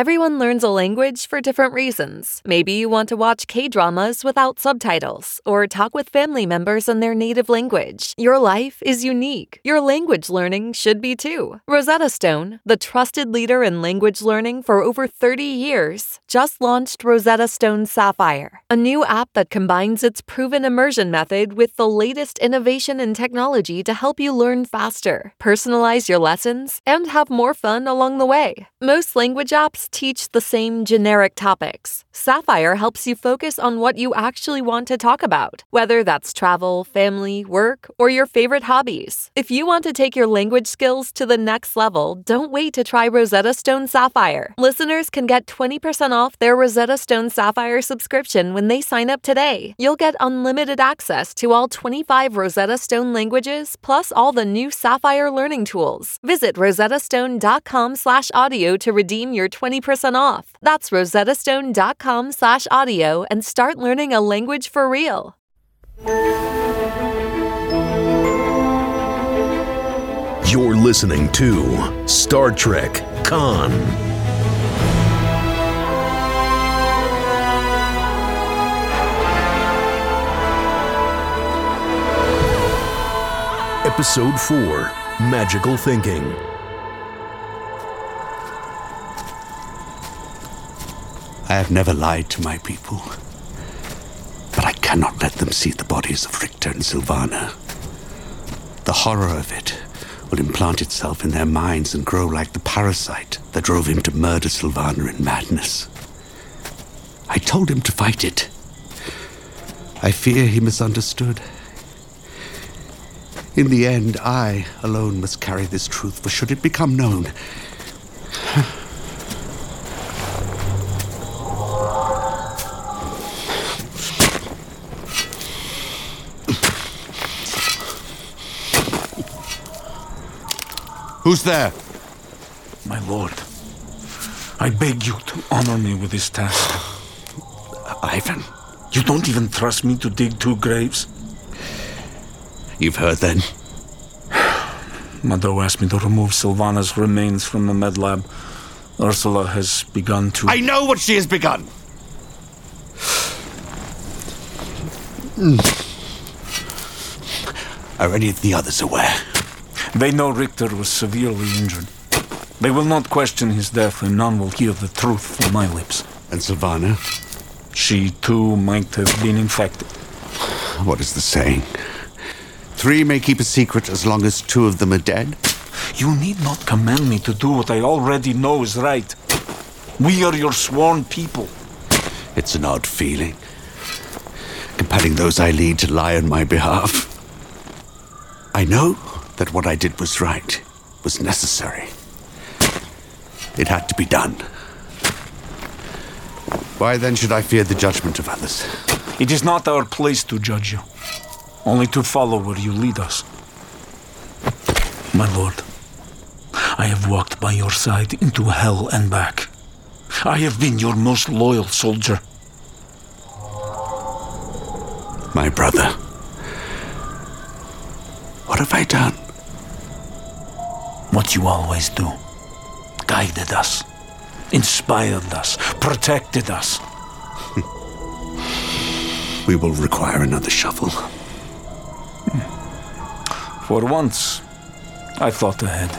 Everyone learns a language for different reasons. Maybe you want to watch K-dramas without subtitles or talk with family members in their native language. Your life is unique. Your language learning should be too. Rosetta Stone, the trusted leader in language learning for over 30 years, just launched Rosetta Stone Sapphire, a new app that combines its proven immersion method with the latest innovation in technology to help you learn faster, personalize your lessons, and have more fun along the way. Most language apps teach the same generic topics. Sapphire helps you focus on what you actually want to talk about, whether that's travel, family, work, or your favorite hobbies. If you want to take your language skills to the next level, don't wait to try Rosetta Stone Sapphire. Listeners can get 20% off their Rosetta Stone Sapphire subscription when they sign up today. You'll get unlimited access to all 25 Rosetta Stone languages, plus all the new Sapphire learning tools. Visit rosettastone.com/audio to redeem your 20% off. That's rosettastone.com/audio and start learning a language for real. You're listening to Star Trek Khan. Episode 4, Magical Thinking. I have never lied to my people, but I cannot let them see the bodies of Richter and Sylvana. The horror of it will implant itself in their minds and grow like the parasite that drove him to murder Sylvana in madness. I told him to fight it. I fear he misunderstood. In the end, I alone must carry this truth, for should it become known, Who's there? My lord, I beg you to honor me with this task. Ivan. You don't even trust me to dig 2 graves? You've heard then? Mado asked me to remove Sylvana's remains from the med lab. Ursula has begun to... I know what she has begun! Are any of the others aware? They know Richter was severely injured. They will not question his death, and none will hear the truth from my lips. And Sylvana? She, too, might have been infected. What is the saying? 3 may keep a secret as long as 2 of them are dead? You need not command me to do what I already know is right. We are your sworn people. It's an odd feeling, compelling those I lead to lie on my behalf. I know that what I did was right, was necessary. It had to be done. Why then should I fear the judgment of others? It is not our place to judge you, only to follow where you lead us. My lord, I have walked by your side into hell and back. I have been your most loyal soldier. My brother, what have I done? What you always do. Guided us, inspired us, protected us. We will require another shovel. For once, I thought ahead.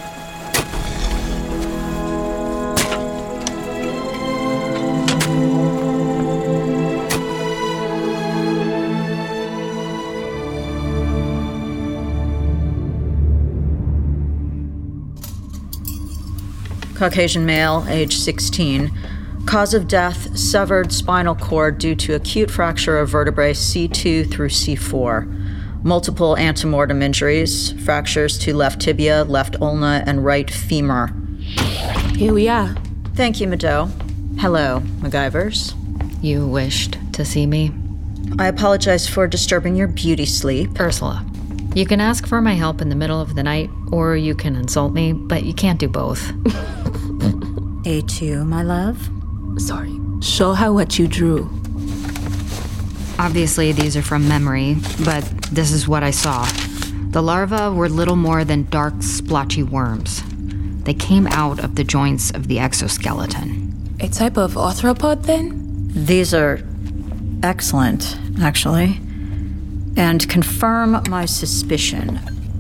Caucasian male, age 16. Cause of death, severed spinal cord due to acute fracture of vertebrae C2 through C4. Multiple antemortem injuries, fractures to left tibia, left ulna, and right femur. Here we are. Thank you, Mado. Hello, MacGyvers. You wished to see me? I apologize for disturbing your beauty sleep. Ursula, you can ask for my help in the middle of the night, or you can insult me, but you can't do both. A2, my love. Sorry. Show her what you drew. Obviously, these are from memory, but this is what I saw. The larvae were little more than dark, splotchy worms. They came out of the joints of the exoskeleton. A type of arthropod, then? These are excellent, actually, and confirm my suspicion.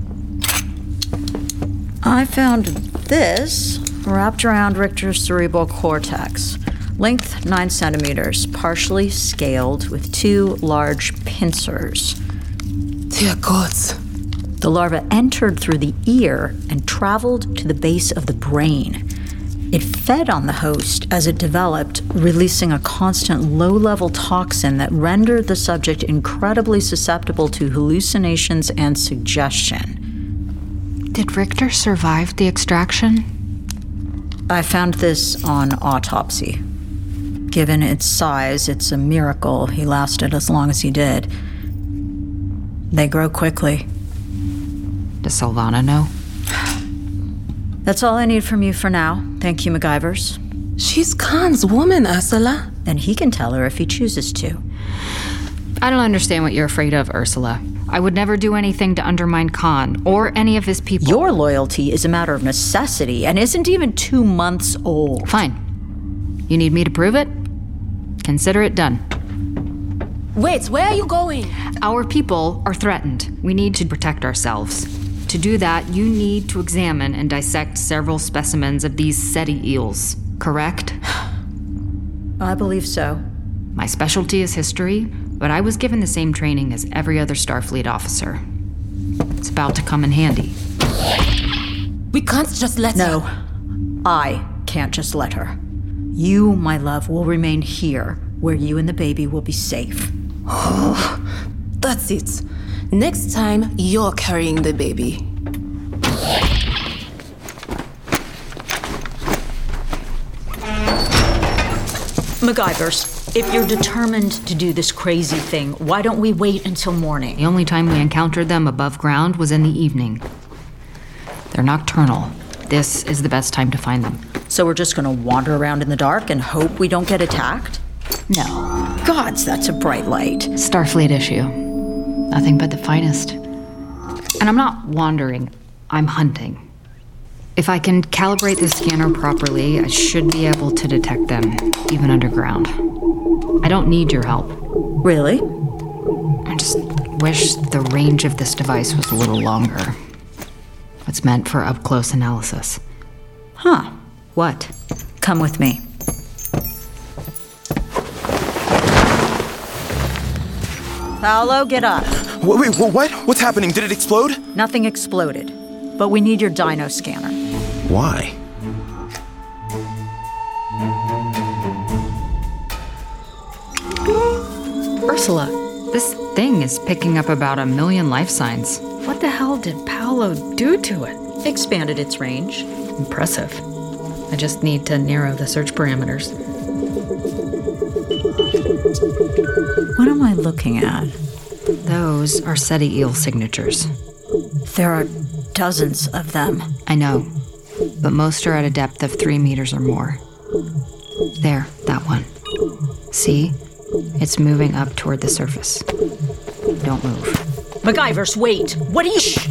I found this wrapped around Richter's cerebral cortex. Length 9 centimeters, partially scaled with 2 large pincers. Dear gods. The larva entered through the ear and traveled to the base of the brain. It fed on the host as it developed, releasing a constant low-level toxin that rendered the subject incredibly susceptible to hallucinations and suggestion. Did Richter survive the extraction? I found this on autopsy. Given its size, it's a miracle he lasted as long as he did. They grow quickly. Does Silvana know? That's all I need from you for now. Thank you, MacGyvers. She's Khan's woman, Ursula. And he can tell her if he chooses to. I don't understand what you're afraid of, Ursula. I would never do anything to undermine Khan or any of his people. Your loyalty is a matter of necessity and isn't even 2 months old. Fine. You need me to prove it? Consider it done. Wait, where are you going? Our people are threatened. We need to protect ourselves. To do that, you need to examine and dissect several specimens of these SETI eels, correct? I believe so. My specialty is history, but I was given the same training as every other Starfleet officer. It's about to come in handy. We can't just let No, her. I can't just let her. You, my love, will remain here, where you and the baby will be safe. That's it. Next time, you're carrying the baby. MacGyvers, if you're determined to do this crazy thing, why don't we wait until morning? The only time we encountered them above ground was in the evening. They're nocturnal. This is the best time to find them. So we're just gonna wander around in the dark and hope we don't get attacked? No. Gods, that's a bright light. Starfleet issue. Nothing but the finest. And I'm not wandering, I'm hunting. If I can calibrate the scanner properly, I should be able to detect them, even underground. I don't need your help. Really? I just wish the range of this device was a little longer. It's meant for up-close analysis. Huh. What? Come with me. Paolo, get up. Wait, what? What's happening? Did it explode? Nothing exploded, but we need your dyno scanner. Why? Ursula, this thing is picking up about 1 million life signs. What the hell did Paolo do to it? Expanded its range. Impressive. I just need to narrow the search parameters. What am I looking at? Those are SETI eel signatures. There are dozens of them. I know, but most are at a depth of 3 meters or more. There, that one. See? It's moving up toward the surface. Don't move. MacGyvers, wait! What are you— Shh!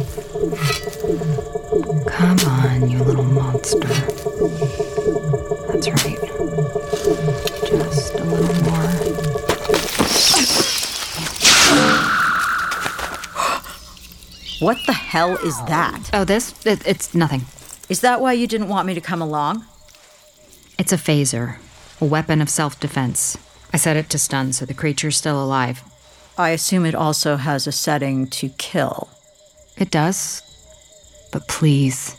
Come on, you little monster. That's right. Just a little more. What the hell is that? Oh, it's nothing. Is that why you didn't want me to come along? It's a phaser, a weapon of self-defense. I set it to stun so the creature's still alive. I assume it also has a setting to kill. It does. But please.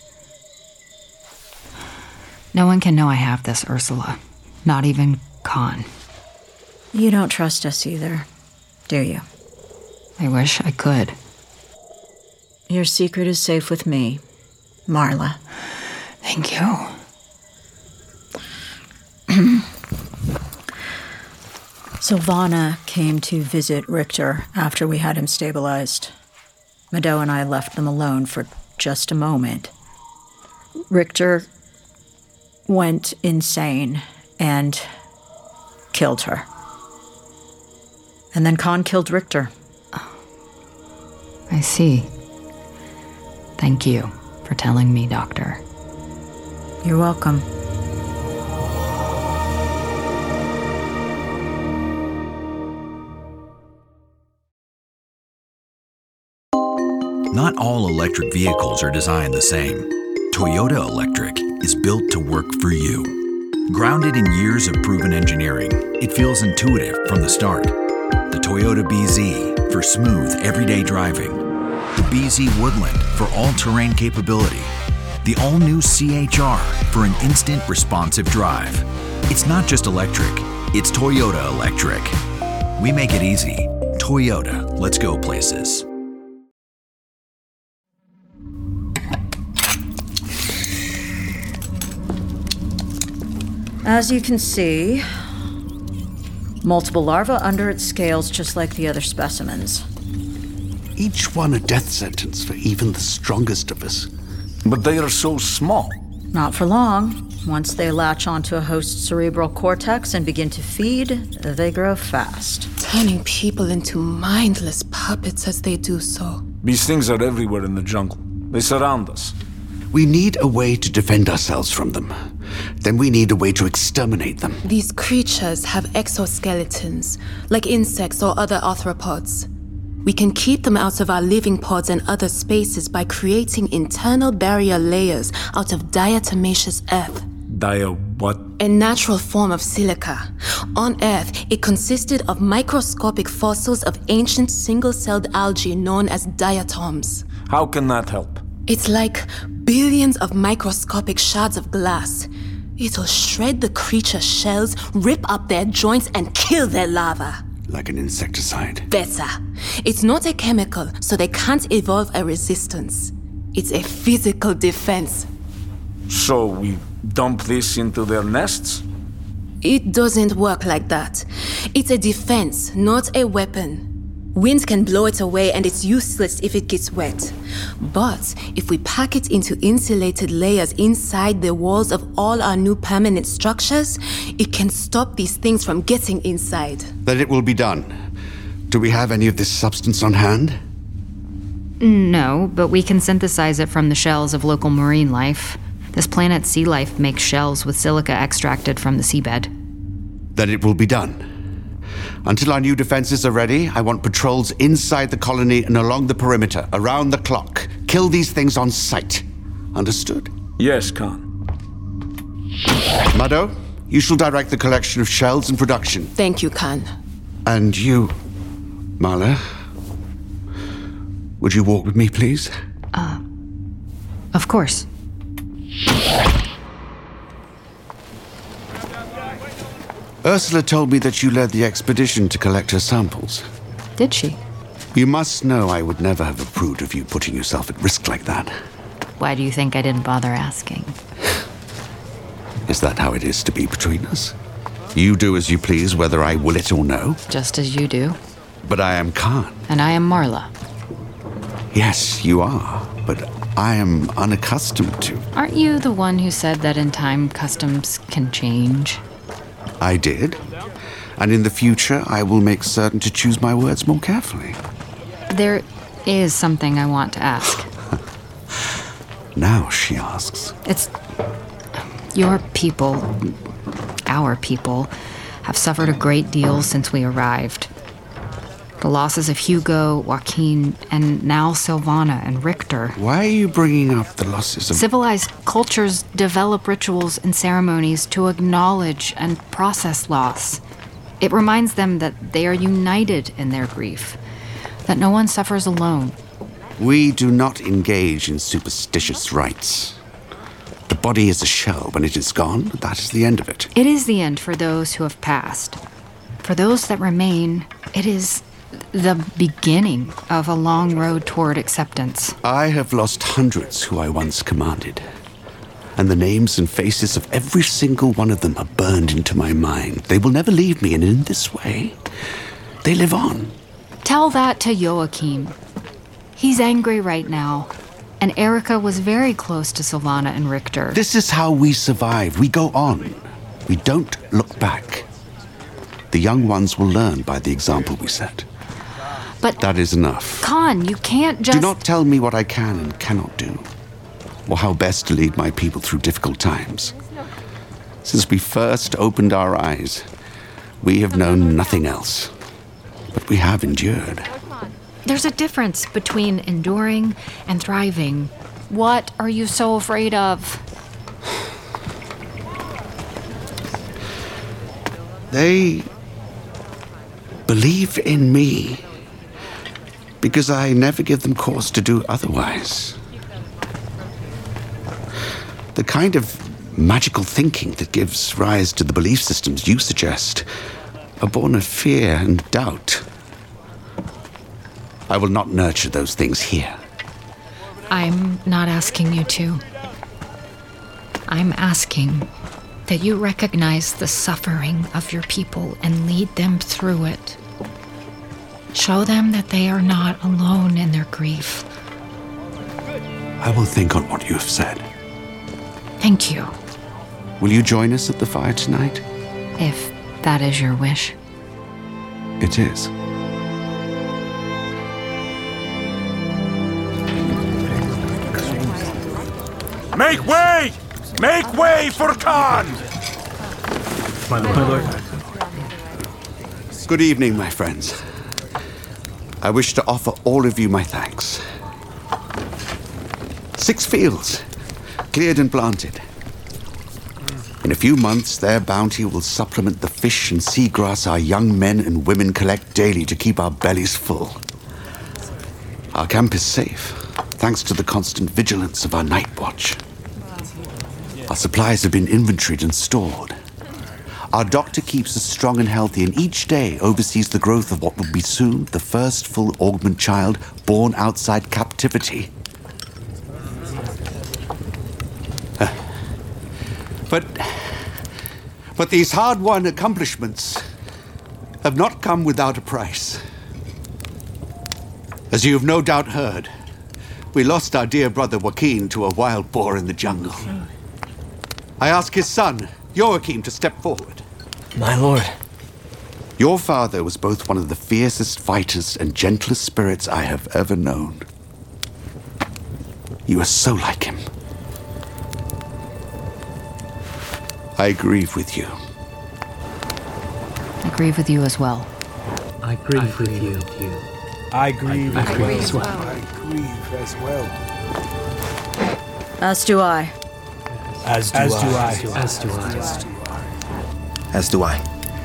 No one can know I have this, Ursula. Not even Khan. You don't trust us either, do you? I wish I could. Your secret is safe with me, Marla. Thank you. Silvana came to visit Richter after we had him stabilized. Meadow and I left them alone for just a moment. Richter went insane and killed her. And then Khan killed Richter. I see. Thank you for telling me, Doctor. You're welcome. Not all electric vehicles are designed the same. Toyota Electric is built to work for you. Grounded in years of proven engineering, it feels intuitive from the start. The Toyota BZ for smooth, everyday driving. The BZ Woodland for all-terrain capability. The all-new CHR for an instant responsive drive. It's not just electric, it's Toyota Electric. We make it easy. Toyota, let's go places. As you can see, multiple larvae under its scales just like the other specimens. Each one a death sentence for even the strongest of us. But they are so small. Not for long. Once they latch onto a host's cerebral cortex and begin to feed, they grow fast. Turning people into mindless puppets as they do so. These things are everywhere in the jungle. They surround us. We need a way to defend ourselves from them. Then we need a way to exterminate them. These creatures have exoskeletons, like insects or other arthropods. We can keep them out of our living pods and other spaces by creating internal barrier layers out of diatomaceous earth. What? A natural form of silica. On Earth, it consisted of microscopic fossils of ancient single-celled algae known as diatoms. How can that help? It's like billions of microscopic shards of glass. It'll shred the creature's shells, rip up their joints, and kill their larvae. Like an insecticide. Better. It's not a chemical, so they can't evolve a resistance. It's a physical defense. So we dump this into their nests? It doesn't work like that. It's a defense, not a weapon. Wind can blow it away and it's useless if it gets wet. But if we pack it into insulated layers inside the walls of all our new permanent structures, it can stop these things from getting inside. Then it will be done. Do we have any of this substance on hand? No, but we can synthesize it from the shells of local marine life. This planet's sea life makes shells with silica extracted from the seabed. Then it will be done. Until our new defenses are ready, I want patrols inside the colony and along the perimeter, around the clock. Kill these things on sight. Understood? Yes, Khan. Mado, you shall direct the collection of shells and production. Thank you, Khan. And you, Marla, would you walk with me, please? Of course. Ursula told me that you led the expedition to collect her samples. Did she? You must know I would never have approved of you putting yourself at risk like that. Why do you think I didn't bother asking? Is that how it is to be between us? You do as you please, whether I will it or no. Just as you do. But I am Khan. And I am Marla. Yes, you are, but I am unaccustomed to. Aren't you the one who said that in time customs can change? I did. And in the future, I will make certain to choose my words more carefully. There is something I want to ask. Now she asks. It's... Your people, our people, have suffered a great deal since we arrived. The losses of Hugo, Joaquin, and now Silvana and Richter. Why are you bringing up the losses of... Civilized cultures develop rituals and ceremonies to acknowledge and process loss. It reminds them that they are united in their grief, that no one suffers alone. We do not engage in superstitious rites. The body is a shell. When it is gone, that is the end of it. It is the end for those who have passed. For those that remain, it is the beginning of a long road toward acceptance. I have lost hundreds who I once commanded. And the names and faces of every single one of them are burned into my mind. They will never leave me, and in this way, they live on. Tell that to Joachim. He's angry right now. And Erica was very close to Silvana and Richter. This is how we survive. We go on. We don't look back. The young ones will learn by the example we set. But... That is enough. Khan, you can't just... Do not tell me what I can and cannot do. or how best to lead my people through difficult times. Since we first opened our eyes, we have known nothing else. But we have endured. There's a difference between enduring and thriving. What are you so afraid of? They believe in me because I never give them cause to do otherwise. The kind of magical thinking that gives rise to the belief systems you suggest are born of fear and doubt. I will not nurture those things here. I'm not asking you to. I'm asking that you recognize the suffering of your people and lead them through it. Show them that they are not alone in their grief. I will think on what you have said. Thank you. Will you join us at the fire tonight? If that is your wish. It is. Make way! Make way for Khan! My lord. Good evening, my friends. I wish to offer all of you my thanks. 6 fields, cleared and planted. In a few months, their bounty will supplement the fish and seagrass our young men and women collect daily to keep our bellies full. Our camp is safe, thanks to the constant vigilance of our night watch. Our supplies have been inventoried and stored. Our doctor keeps us strong and healthy, and each day oversees the growth of what will be soon the first full augment child born outside captivity. But these hard-won accomplishments have not come without a price. As you have no doubt heard, we lost our dear brother Joaquin to a wild boar in the jungle. I ask his son, Joachim, to step forward. My lord. Your father was both one of the fiercest fighters and gentlest spirits I have ever known. You are so like him. I grieve with you. I grieve with you as well. I grieve with you. I grieve as well. I grieve as well. As do I. As do I.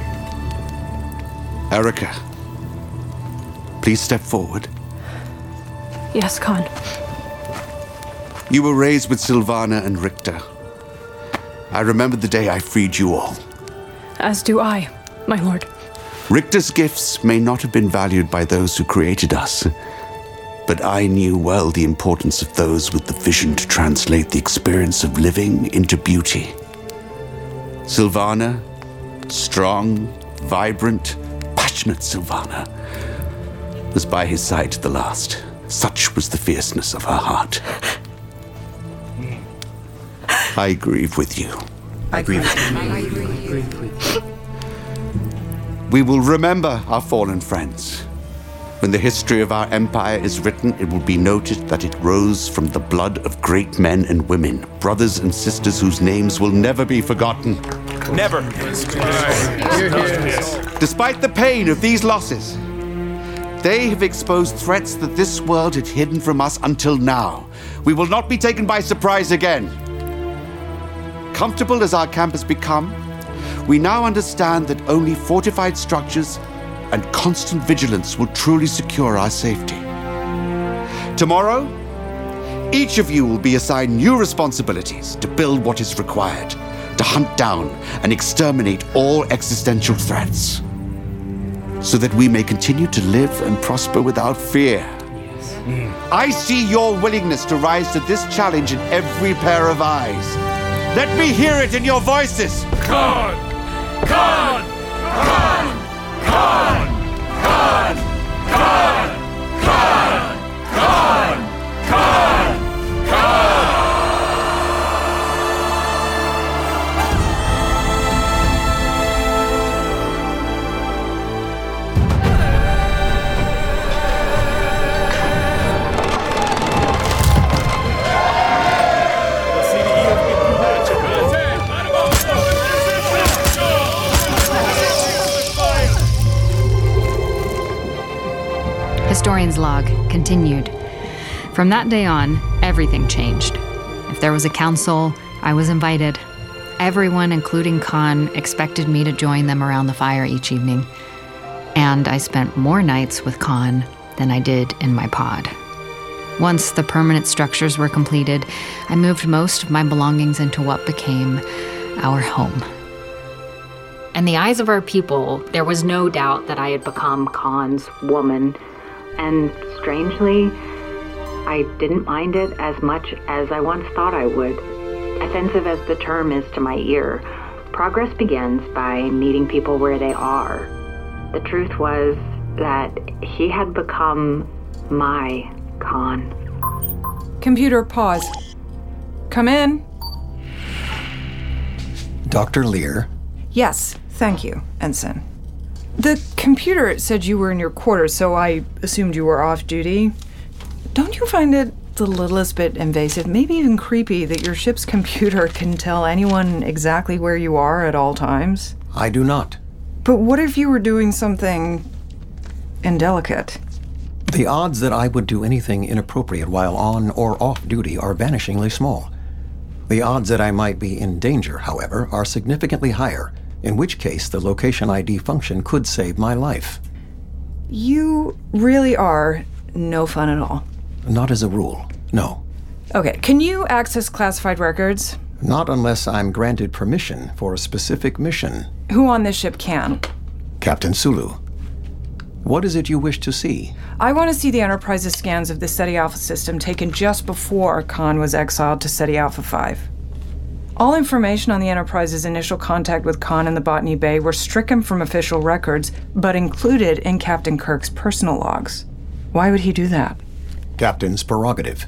Erica, please step forward. Yes, Khan. You were raised with Sylvana and Richter. I remember the day I freed you all. As do I, my lord. Richter's gifts may not have been valued by those who created us, but I knew well the importance of those with the vision to translate the experience of living into beauty. Sylvana, strong, vibrant, passionate Sylvana, was by his side to the last. Such was the fierceness of her heart. I grieve with you. I grieve with you. We will remember our fallen friends. When the history of our empire is written, it will be noted that it rose from the blood of great men and women, brothers and sisters whose names will never be forgotten. Never. Despite the pain of these losses, they have exposed threats that this world had hidden from us until now. We will not be taken by surprise again. Comfortable as our camp has become, we now understand that only fortified structures and constant vigilance will truly secure our safety. Tomorrow, each of you will be assigned new responsibilities to build what is required, to hunt down and exterminate all existential threats, so that we may continue to live and prosper without fear. I see your willingness to rise to this challenge in every pair of eyes. Let me hear it in your voices. Khan! Khan! Khan! Khan! Khan! Khan! Khan! Khan! Khan! Khan! historian's log continued. From that day on, everything changed. If there was a council, I was invited. Everyone, including Khan, expected me to join them around the fire each evening. And I spent more nights with Khan than I did in my pod. Once the permanent structures were completed, I moved most of my belongings into what became our home. In the eyes of our people, there was no doubt that I had become Khan's woman. And strangely, I didn't mind it as much as I once thought I would. Offensive as the term is to my ear, progress begins by meeting people where they are. The truth was that he had become my Khan. Computer, pause. Come in. Dr. Lear? Yes, thank you, Ensign. The computer said you were in your quarters, so I assumed you were off duty. Don't you find it the littlest bit invasive, maybe even creepy, that your ship's computer can tell anyone exactly where you are at all times? I do not. But what if you were doing something indelicate? The odds that I would do anything inappropriate while on or off duty are vanishingly small. The odds that I might be in danger, however, are significantly higher, in which case the location ID function could save my life. You really are no fun at all. Not as a rule, no. Okay, can you access classified records? Not unless I'm granted permission for a specific mission. Who on this ship can? Captain Sulu. What is it you wish to see? I want to see the Enterprise's scans of the SETI Alpha system taken just before Khan was exiled to SETI Alpha 5. All information on the Enterprise's initial contact with Khan in the Botany Bay were stricken from official records, but included in Captain Kirk's personal logs. Why would he do that? Captain's prerogative.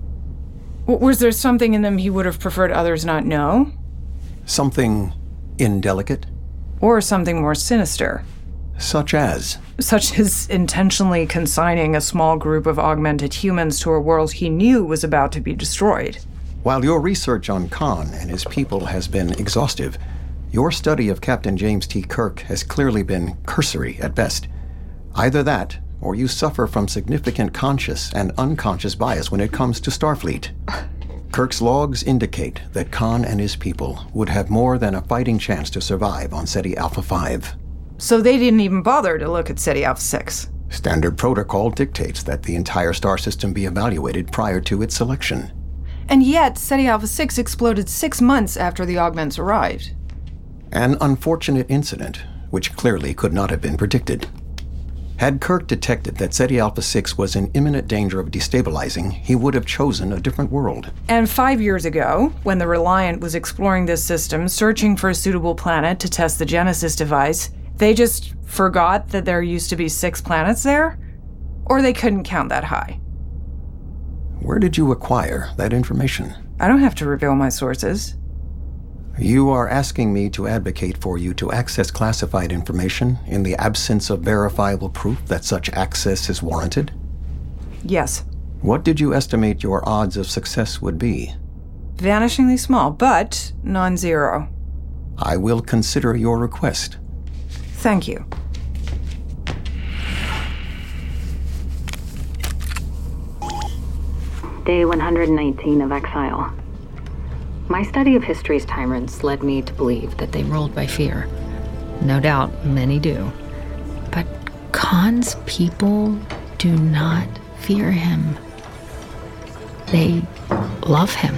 Was there something in them he would have preferred others not know? Something indelicate? Or something more sinister? Such as intentionally consigning a small group of augmented humans to a world he knew was about to be destroyed. While your research on Khan and his people has been exhaustive, your study of Captain James T. Kirk has clearly been cursory at best. Either that, or you suffer from significant conscious and unconscious bias when it comes to Starfleet. Kirk's logs indicate that Khan and his people would have more than a fighting chance to survive on SETI Alpha 5. So they didn't even bother to look at SETI Alpha 6. Standard protocol dictates that the entire star system be evaluated prior to its selection. And yet, SETI Alpha 6 exploded 6 months after the augments arrived. An unfortunate incident, which clearly could not have been predicted. Had Kirk detected that SETI Alpha 6 was in imminent danger of destabilizing, he would have chosen a different world. And 5 years ago, when the Reliant was exploring this system, searching for a suitable planet to test the Genesis device, they just forgot that there used to be 6 planets there? Or they couldn't count that high? Where did you acquire that information? I don't have to reveal my sources. You are asking me to advocate for you to access classified information in the absence of verifiable proof that such access is warranted? Yes. What did you estimate your odds of success would be? Vanishingly small, but non-zero. I will consider your request. Thank you. Day 119 of exile. My study of history's tyrants led me to believe that they ruled by fear. No doubt, many do. But Khan's people do not fear him. They love him.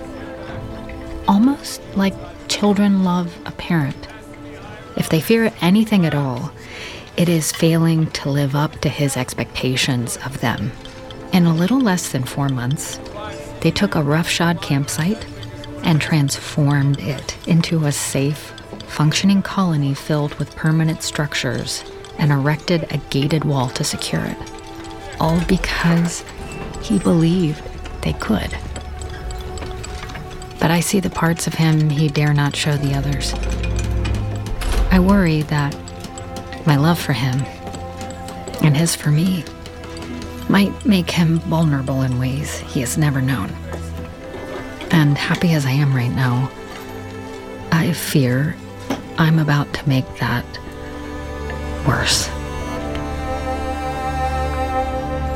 Almost like children love a parent. If they fear anything at all, it is failing to live up to his expectations of them. In a little less than 4 months, they took a roughshod campsite and transformed it into a safe, functioning colony filled with permanent structures and erected a gated wall to secure it. All because he believed they could. But I see the parts of him he dare not show the others. I worry that my love for him, and his for me, might make him vulnerable in ways he has never known. And happy as I am right now, I fear I'm about to make that worse.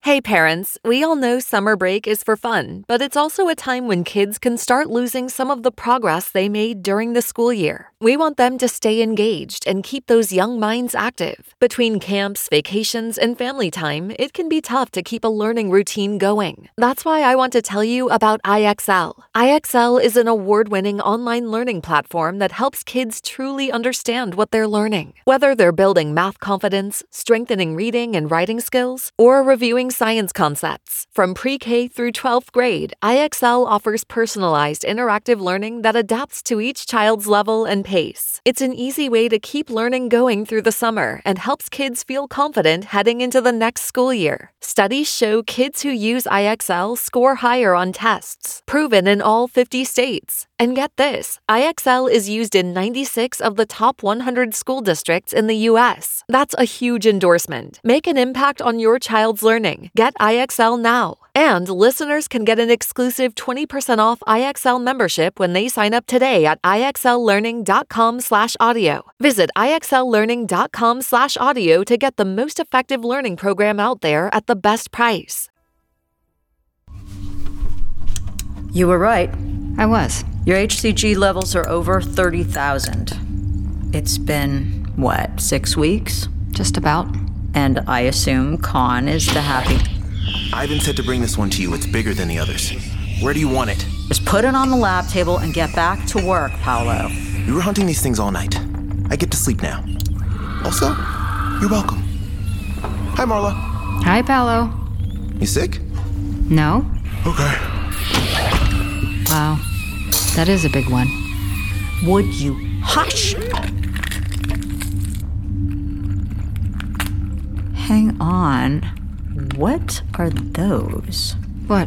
Hey parents, we all know summer break is for fun, but it's also a time when kids can start losing some of the progress they made during the school year. We want them to stay engaged and keep those young minds active. Between camps, vacations, and family time, it can be tough to keep a learning routine going. That's why I want to tell you about IXL. IXL is an award-winning online learning platform that helps kids truly understand what they're learning. Whether they're building math confidence, strengthening reading and writing skills, or reviewing science concepts. From pre-K through 12th grade, IXL offers personalized interactive learning that adapts to each child's level and pace. It's an easy way to keep learning going through the summer and helps kids feel confident heading into the next school year. Studies show kids who use IXL score higher on tests, proven in all 50 states. And get this, IXL is used in 96 of the top 100 school districts in the U.S. That's a huge endorsement. Make an impact on your child's learning. Get IXL now. And listeners can get an exclusive 20% off IXL membership when they sign up today at IXLlearning.com/audio. Visit IXLlearning.com/audio to get the most effective learning program out there at the best price. You were right. I was. Your HCG levels are over 30,000. It's been, 6 weeks? Just about. And I assume Khan is the happy... Ivan said to bring this one to you. It's bigger than the others. Where do you want it? Just put it on the lab table and get back to work, Paolo. We were hunting these things all night. I get to sleep now. Also, you're welcome. Hi, Marla. Hi, Paolo. You sick? No. Okay. Wow. That is a big one. Would you hush? Hang on. What are those? What?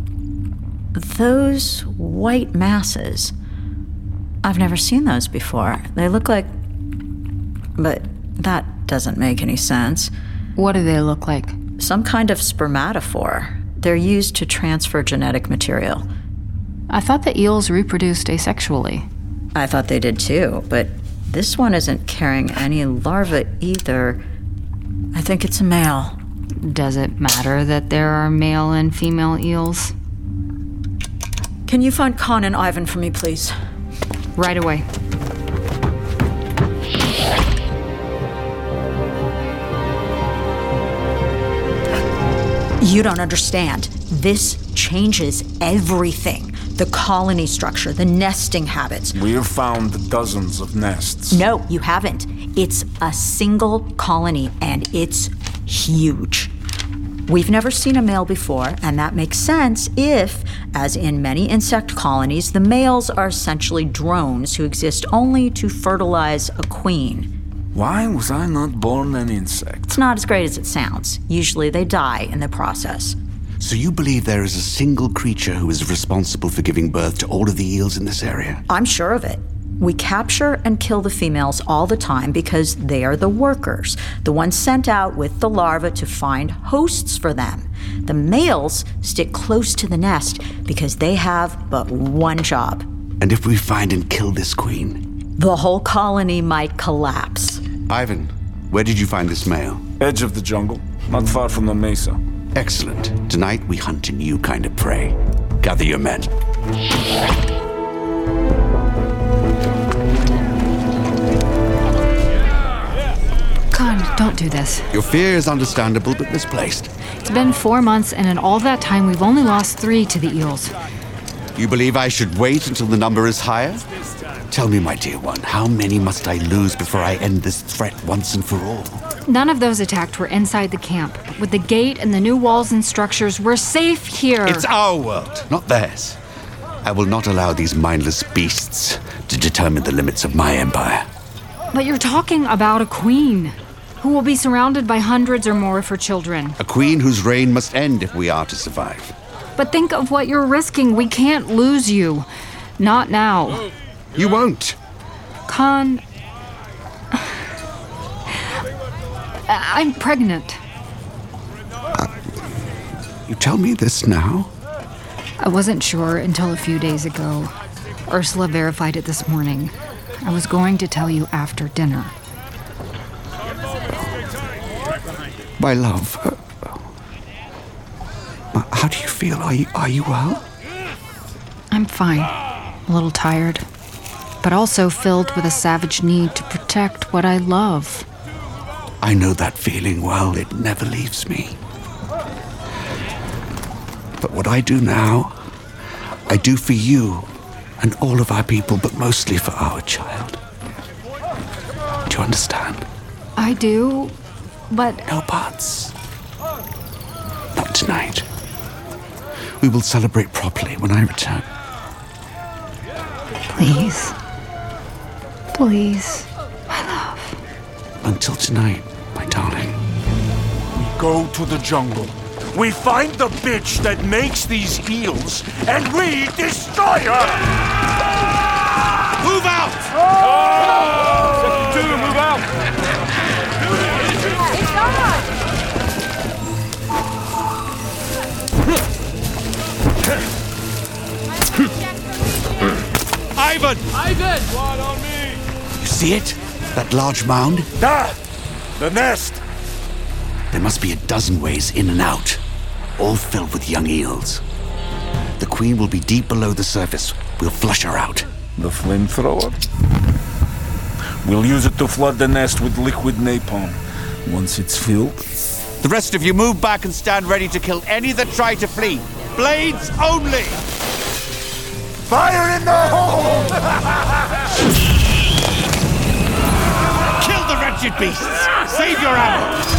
Those white masses. I've never seen those before. They look like... But that doesn't make any sense. What do they look like? Some kind of spermatophore. They're used to transfer genetic material. I thought the eels reproduced asexually. I thought they did too, but this one isn't carrying any larvae either. I think it's a male. Does it matter that there are male and female eels? Can you find Khan and Ivan for me, please? Right away. You don't understand. This changes everything. The colony structure, the nesting habits. We have found dozens of nests. No, you haven't. It's a single colony, and it's huge. We've never seen a male before, and that makes sense if, as in many insect colonies, the males are essentially drones who exist only to fertilize a queen. Why was I not born an insect? It's not as great as it sounds. Usually they die in the process. So you believe there is a single creature who is responsible for giving birth to all of the eels in this area? I'm sure of it. We capture and kill the females all the time because they are the workers, the ones sent out with the larvae to find hosts for them. The males stick close to the nest because they have but one job. And if we find and kill this queen? The whole colony might collapse. Ivan, where did you find this male? Edge of the jungle, not far from the mesa. Excellent. Tonight we hunt a new kind of prey. Gather your men. Khan, don't do this. Your fear is understandable but misplaced. It's been 4 months, and in all that time, we've only lost 3 to the eels. You believe I should wait until the number is higher? Tell me, my dear one, how many must I lose before I end this threat once and for all? None of those attacked were inside the camp. With the gate and the new walls and structures, we're safe here. It's our world, not theirs. I will not allow these mindless beasts to determine the limits of my empire. But you're talking about a queen who will be surrounded by hundreds or more of her children. A queen whose reign must end if we are to survive. But think of what you're risking. We can't lose you. Not now. You won't. Khan, I'm pregnant. You tell me this now? I wasn't sure until a few days ago. Ursula verified it this morning. I was going to tell you after dinner. My love, How do you feel? Are you well? I'm fine. A little tired. But also filled with a savage need to protect what I love. I know that feeling well. It never leaves me. But what I do now, I do for you and all of our people, but mostly for our child. Do you understand? I do, but... No buts. Not tonight. We will celebrate properly when I return. Please. Please, my love. Until tonight, my darling. We go to the jungle. We find the bitch that makes these eels, and we destroy her! Move out! Oh! Second 2, move out! It's gone! Ivan! Ivan! Squad on me! You see it? That large mound? Ah! The nest! There must be a dozen ways in and out, all filled with young eels. The queen will be deep below the surface. We'll flush her out. The flamethrower? We'll use it to flood the nest with liquid napalm. Once it's filled... The rest of you move back and stand ready to kill any that try to flee. Blades only! Fire in the hole! Kill the wretched beasts! Save your ammo!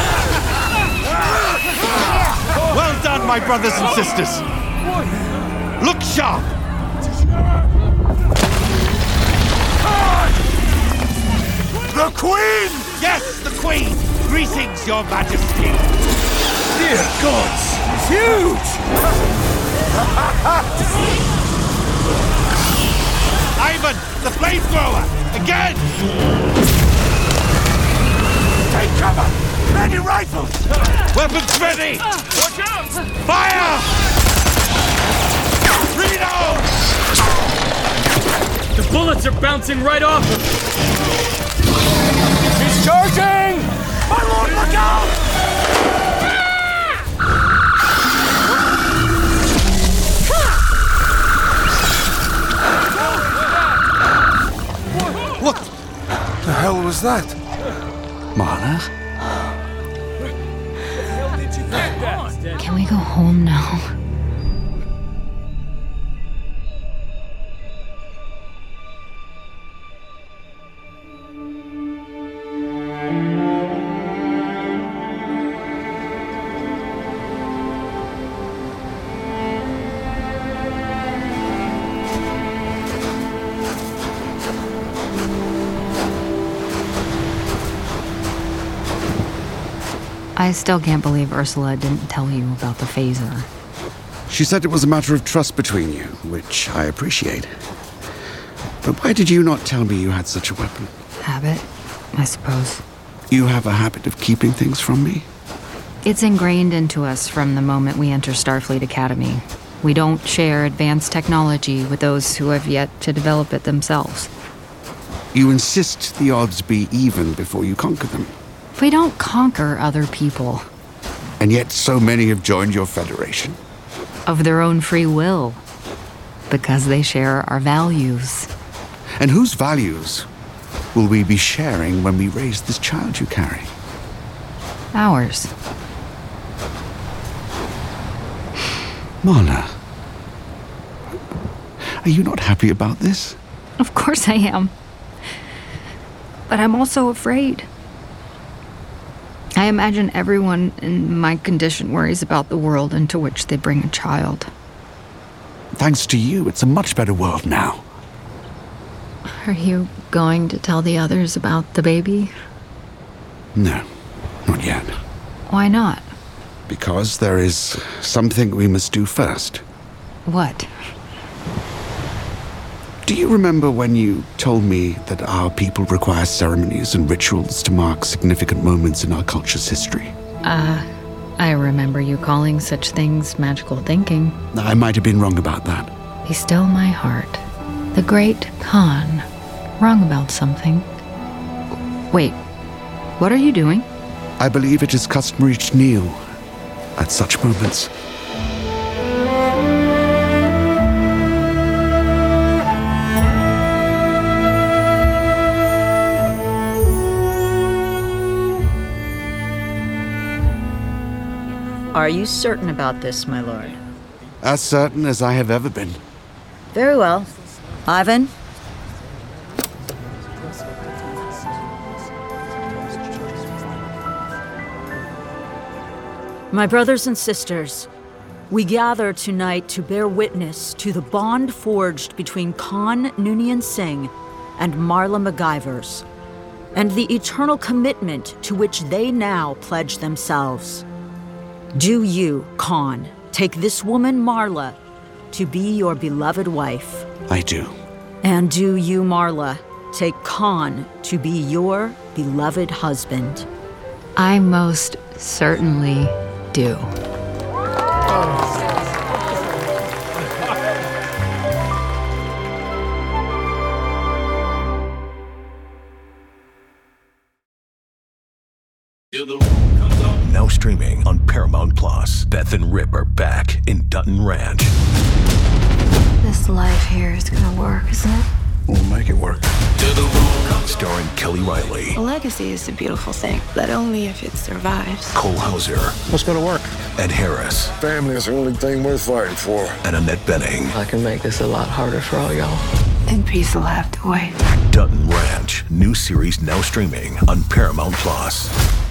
Well done, my brothers and sisters! Look sharp! The Queen! Yes, the Queen! Greetings, Your Majesty! Dear gods! It's huge! Ivan, the flamethrower! Again! Take cover! Ready rifles! Weapons ready! Watch out! Fire! Reload! The bullets are bouncing right off him! He's charging! My lord, look out! What the hell was that? Marla? Can we go home now? I still can't believe Ursula didn't tell you about the phaser. She said it was a matter of trust between you, which I appreciate. But why did you not tell me you had such a weapon? Habit, I suppose. You have a habit of keeping things from me? It's ingrained into us from the moment we enter Starfleet Academy. We don't share advanced technology with those who have yet to develop it themselves. You insist the odds be even before you conquer them. We don't conquer other people. And yet so many have joined your federation. Of their own free will. Because they share our values. And whose values will we be sharing when we raise this child you carry? Ours. Marla, are you not happy about this? Of course I am. But I'm also afraid. I imagine everyone in my condition worries about the world into which they bring a child. Thanks to you, it's a much better world now. Are you going to tell the others about the baby? No, not yet. Why not? Because there is something we must do first. What? Do you remember when you told me that our people require ceremonies and rituals to mark significant moments in our culture's history? I remember you calling such things magical thinking. I might have been wrong about that. Be still my heart. The great Khan. Wrong about something. Wait, what are you doing? I believe it is customary to kneel at such moments. Are you certain about this, my lord? As certain as I have ever been. Very well. Ivan? My brothers and sisters, we gather tonight to bear witness to the bond forged between Khan Noonien Singh and Marla MacGyvers, and the eternal commitment to which they now pledge themselves. Do you, Khan, take this woman, Marla, to be your beloved wife? I do. And do you, Marla, take Khan to be your beloved husband? I most certainly do. Now streaming on Paramount Plus. Beth and Rip are back in Dutton Ranch. This life here is gonna work, isn't it? We'll make it work. Starring Kelly Riley, A legacy is a beautiful thing, but only if it survives. Cole Hauser, What's gonna work? Ed Harris, Family is the only thing worth fighting for. and Annette Bening. I can make this a lot harder for all y'all. And peace will have to wait. Dutton Ranch. New series now streaming on Paramount Plus.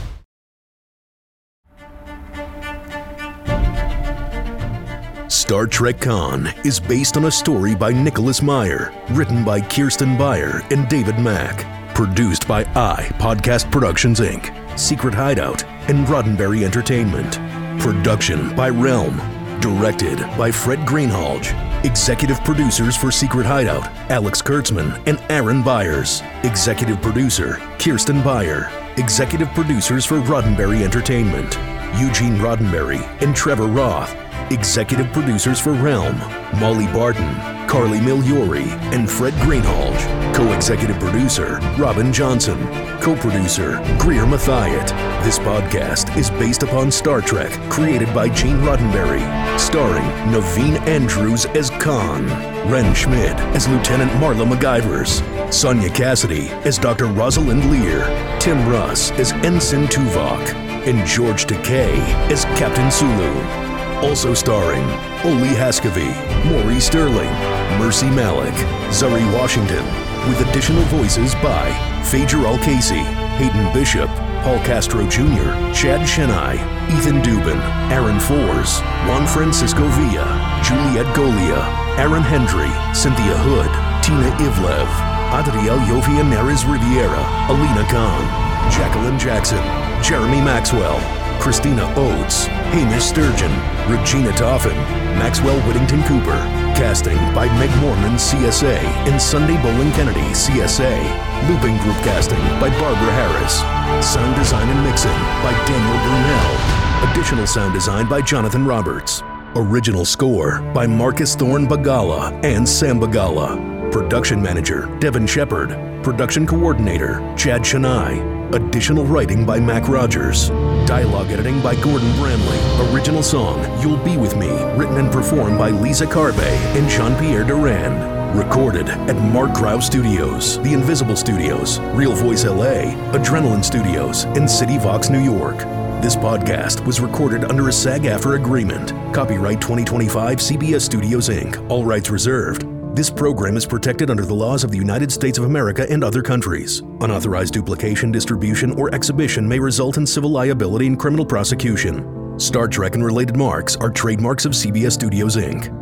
Star Trek Khan is based on a story by Nicholas Meyer, written by Kirsten Beyer and David Mack, produced by Podcast Productions Inc., Secret Hideout, and Roddenberry Entertainment. Production by Realm. Directed by Fred Greenhalgh. Executive producers for Secret Hideout, Alex Kurtzman and Aaron Byers. Executive producer, Kirsten Beyer. Executive producers for Roddenberry Entertainment, Eugene Roddenberry and Trevor Roth. Executive producers for Realm, Molly Barton, Carly Migliori, and Fred Greenhalgh. Co-executive producer, Robin Johnson. Co-producer, Greer Mathiat. This podcast is based upon Star Trek, created by Gene Roddenberry. Starring Naveen Andrews as Khan, Ren Schmidt as Lieutenant Marla MacGyvers, Sonia Cassidy as Dr. Rosalind Lear, Tim Russ as Ensign Tuvok, and George Takei as Captain Sulu. Also starring Oli Haskavy, Maury Sterling, Mercy Malik, Zuri Washington, with additional voices by Phaedra Al-Casey, Hayden Bishop, Paul Castro Jr., Chad Chennai, Ethan Dubin, Aaron Foers, Juan Francisco Villa, Juliette Golia, Aaron Hendry, Cynthia Hood, Tina Ivlev, Adriel Yovia Neres Riviera, Alina Khan, Jacqueline Jackson, Jeremy Maxwell, Christina Oates, Hamish Sturgeon, Regina Toffin, Maxwell Whittington Cooper. Casting by Meg Mormon, CSA, and Sunday Bolin Kennedy, CSA. Looping group casting by Barbara Harris. Sound design and mixing by Daniel Brunel. Additional sound design by Jonathan Roberts. Original score by Marcus Thorne Bagala and Sam Bagala. Production manager, Devin Shepard. Production coordinator, Chad Chennai. Additional writing by Mac Rogers. Dialogue editing by Gordon Bramley. Original song, You'll Be With Me, written and performed by Lisa Carbe and Jean-Pierre Duran. Recorded at Mark Grau Studios, The Invisible Studios, Real Voice LA, Adrenaline Studios, and City Vox, New York. This podcast was recorded under a SAG-AFTRA agreement. Copyright 2025 CBS Studios, Inc., all rights reserved. This program is protected under the laws of the United States of America and other countries. Unauthorized duplication, distribution, or exhibition may result in civil liability and criminal prosecution. Star Trek and related marks are trademarks of CBS Studios, Inc.